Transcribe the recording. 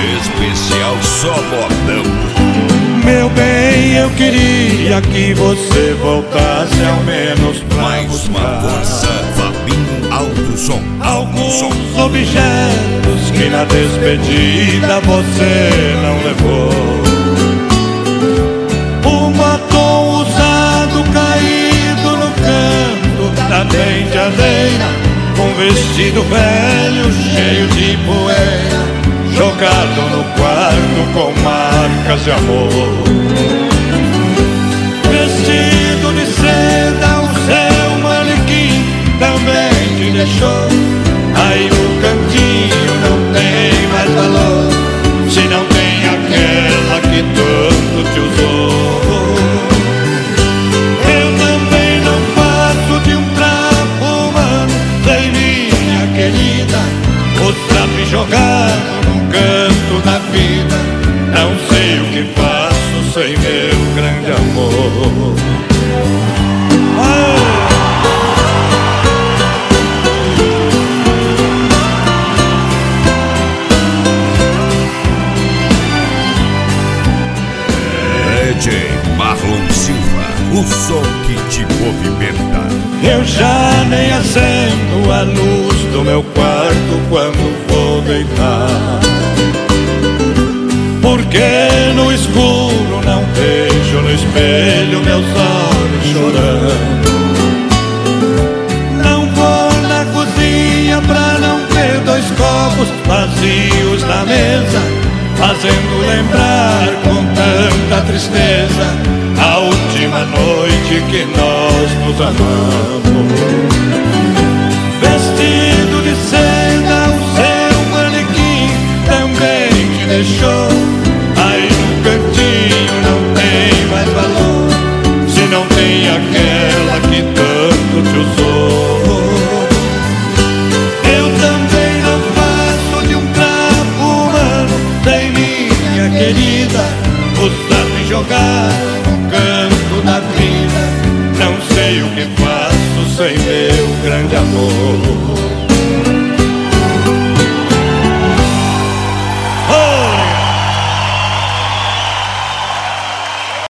Especial só modão. Meu bem, eu queria que você voltasse ao menos pra Mais uma força, Fabinho Alto Som. alguns objetos que na despedida você não levou. Um batom usado caído no canto da penteadeira, um vestido velho cheio de poeira, jogado no quarto com marcas de amor. Vestido de seda, o seu manequim também te deixou. Aí no cantinho não tem mais valor, se não tem aquela que tanto te usou. Eu também não passo de um trapo humano, sei minha querida, o trapo jogado num canto da vida. Não sei o que faço sem meu grande amor. DJ Marlon Silva, o som que te movimenta. Eu já nem acendo a luz do meu quarto quando vou deitar, porque no escuro não vejo no espelho meus olhos chorando. Não vou na cozinha pra não ver dois copos vazios na mesa, fazendo lembrar com tanta tristeza a última noite que nós nos amamos. Vestido de seda, o seu manequim também te deixou. Aí no cantinho não tem mais valor, se não tem aquela que tanto te usou. Eu também não passo de um trapo humano, sem minha querida, o sapo jogado no canto da vida. Não sei o que faço sem meu grande amor.